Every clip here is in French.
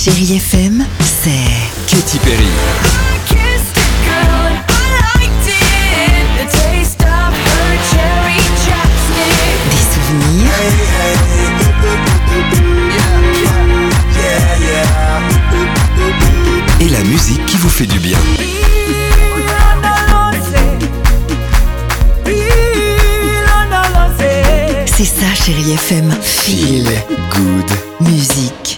Chérie FM, c'est Katy Perry. des souvenirs Et la musique qui vous fait du bien. C'est ça, Chérie FM. Feel Good. musique.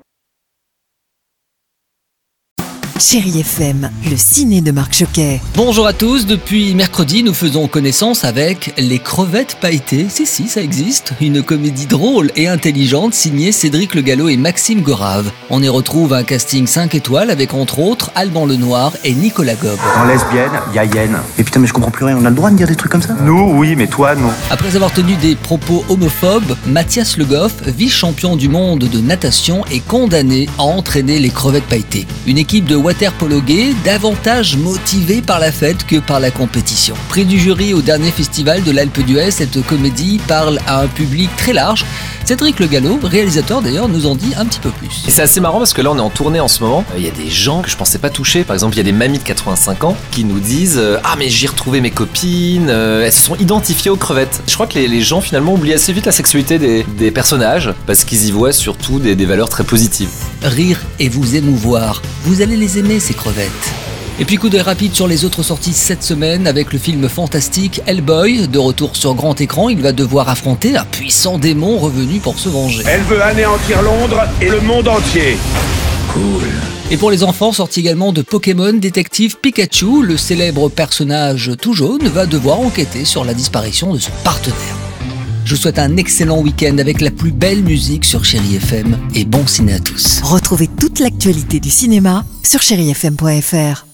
Chérie FM, le ciné de Marc Choquet. Bonjour à tous, depuis mercredi nous faisons connaissance avec Les Crevettes Pailletées. Si, ça existe. Une comédie drôle et intelligente signée Cédric Le Gallo et Maxime Gorave. On y retrouve un casting 5 étoiles avec entre autres Alban Lenoir et Nicolas Gob. En lesbienne, il y a Yen. Et putain, mais je comprends plus rien. On a le droit de dire des trucs comme ça? Nous, oui, mais toi, non. Après avoir tenu des propos homophobes, Mathias Le Goff, vice-champion du monde de natation, est condamné à entraîner les crevettes pailletées. Une équipe de waterpolo gay davantage motivée par la fête que par la compétition. Prix du jury au dernier festival de l'Alpe d'Huez, cette comédie parle à un public très large. Cédric Le Gallo, réalisateur d'ailleurs, nous en dit un petit peu plus. Et c'est assez marrant parce que là on est en tournée en ce moment. Il y a des gens que je pensais pas toucher. Par exemple, il y a des mamies de 85 ans qui nous disent ah mais j'ai retrouvé mes copines, elles se sont identifiées aux crevettes. Je crois que les gens finalement oublient assez vite la sexualité des personnages parce qu'ils y voient surtout des valeurs très positives. Rire et vous émouvoir, vous allez les aimer ces crevettes. Et puis coup d'œil rapide sur les autres sorties cette semaine avec le film fantastique Hellboy. De retour sur grand écran, il va devoir affronter un puissant démon revenu pour se venger. Elle veut anéantir Londres et le monde entier. Et pour les enfants, sorti également de Pokémon Détective Pikachu, le célèbre personnage tout jaune va devoir enquêter sur la disparition de son partenaire. Je vous souhaite un excellent week-end avec la plus belle musique sur Chérie FM et bon ciné à tous. Retrouvez toute l'actualité du cinéma sur chérifm.fr.